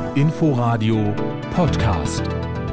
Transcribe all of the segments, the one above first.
Inforadio Podcast.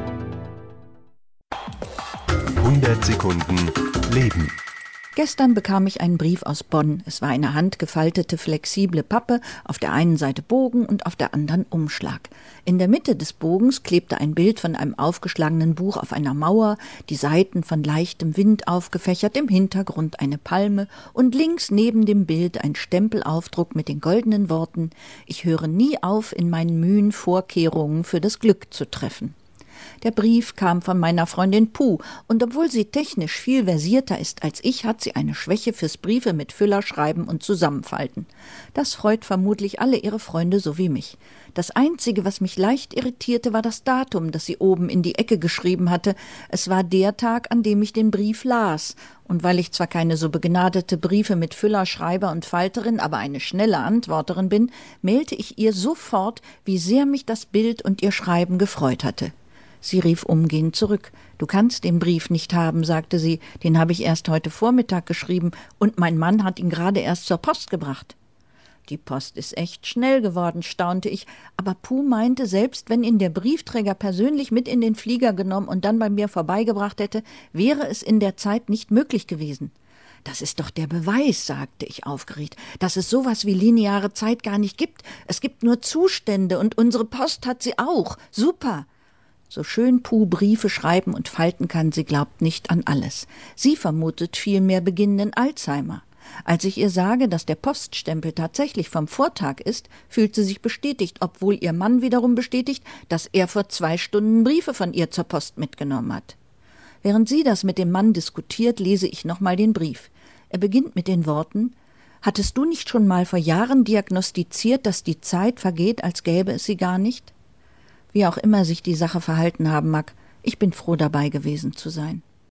100 Sekunden Leben. Gestern bekam ich einen Brief aus Bonn. Es war eine handgefaltete, flexible Pappe, auf der einen Seite Bogen und auf der anderen Umschlag. In der Mitte des Bogens klebte ein Bild von einem aufgeschlagenen Buch auf einer Mauer, die Seiten von leichtem Wind aufgefächert, im Hintergrund eine Palme und links neben dem Bild ein Stempelaufdruck mit den goldenen Worten: Ich höre nie auf, in meinen Mühen Vorkehrungen für das Glück zu treffen. Der Brief kam von meiner Freundin Puh, und obwohl sie technisch viel versierter ist als ich, hat sie eine Schwäche fürs Briefe mit Füller schreiben und zusammenfalten. Das freut vermutlich alle ihre Freunde so wie mich. Das Einzige, was mich leicht irritierte, war das Datum, das sie oben in die Ecke geschrieben hatte. Es war der Tag, an dem ich den Brief las. Und weil ich zwar keine so begnadete Briefe mit Füller, Schreiber und Falterin, aber eine schnelle Antworterin bin, mailte ich ihr sofort, wie sehr mich das Bild und ihr Schreiben gefreut hatte. Sie rief umgehend zurück. »Du kannst den Brief nicht haben«, sagte sie, »den habe ich erst heute Vormittag geschrieben und mein Mann hat ihn gerade erst zur Post gebracht.« »Die Post ist echt schnell geworden«, staunte ich, aber Puh meinte, selbst wenn ihn der Briefträger persönlich mit in den Flieger genommen und dann bei mir vorbeigebracht hätte, wäre es in der Zeit nicht möglich gewesen. »Das ist doch der Beweis«, sagte ich aufgeregt, »dass es sowas wie lineare Zeit gar nicht gibt. Es gibt nur Zustände und unsere Post hat sie auch. Super!« So schön Puh Briefe schreiben und falten kann, sie glaubt nicht an alles. Sie vermutet vielmehr beginnenden Alzheimer. Als ich ihr sage, dass der Poststempel tatsächlich vom Vortag ist, fühlt sie sich bestätigt, obwohl ihr Mann wiederum bestätigt, dass er vor 2 Stunden Briefe von ihr zur Post mitgenommen hat. Während sie das mit dem Mann diskutiert, lese ich nochmal den Brief. Er beginnt mit den Worten: »Hattest du nicht schon mal vor Jahren diagnostiziert, dass die Zeit vergeht, als gäbe es sie gar nicht?« Wie auch immer sich die Sache verhalten haben mag, ich bin froh, dabei gewesen zu sein.